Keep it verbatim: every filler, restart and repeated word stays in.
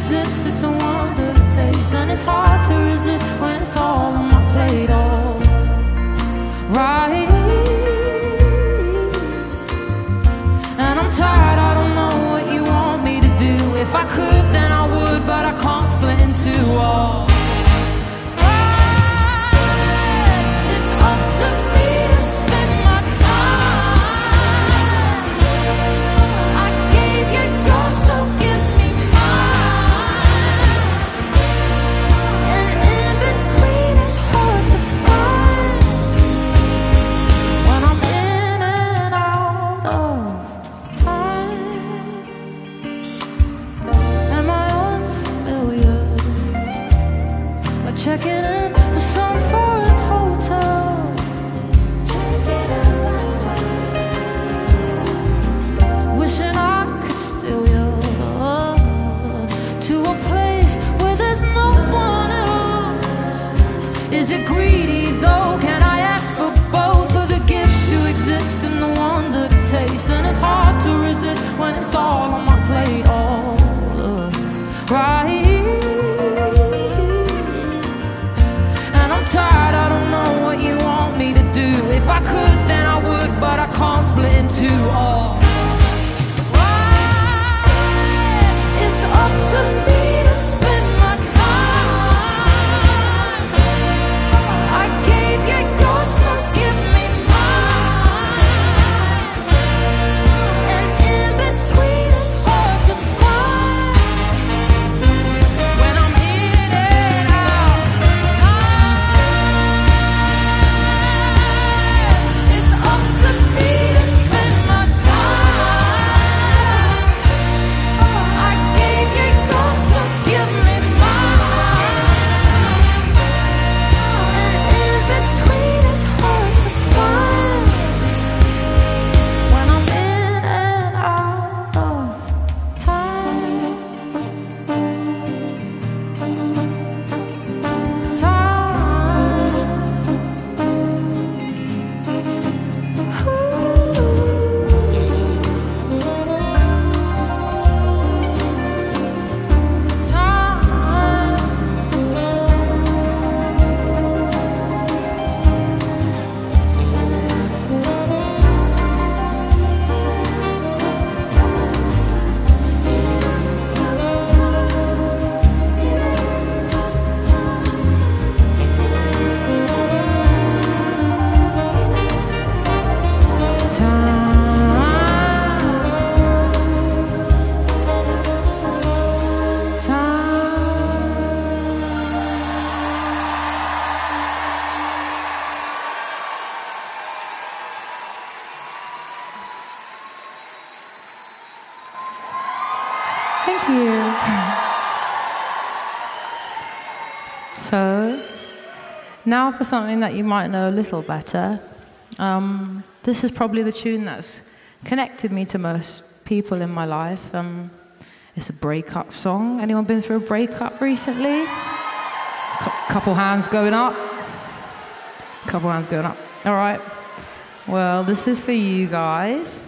exist, it's a wonder to taste. And it's hard to resist when it's all on my plate, all right. And I'm tired, I don't know what you want me to do. If I could, then I would, but I can't split in two, all right. It's up to me to spend my time. I gave you yours, so give me mine. And in between is hard to find when I'm in and out of time. Am I unfamiliar? Like checking in to some foreign hotel. Wishing I could steal you to a place where there's no one else. Is it greedy though? Can I ask for both? For the gift to exist and the wonder to taste. And it's hard to resist when it's all on my plate, all right. And I'm tired, I don't know what you want me to do. If I could, then I would, but I can't split in two, all right. It's up to me to spend my time. I gave you yours, so give me mine. And in between is hard to find when I'm in and out of time. It's up to me to spend my time. I gave you yours, so give me mine. And in between is hard to find when I'm in and out of time. Thank you. So, now for something that you might know a little better. Um, this is probably the tune that's connected me to most people in my life. Um, it's a breakup song. Anyone been through a breakup recently? C- couple hands going up. Couple hands going up. All right. Well, this is for you guys.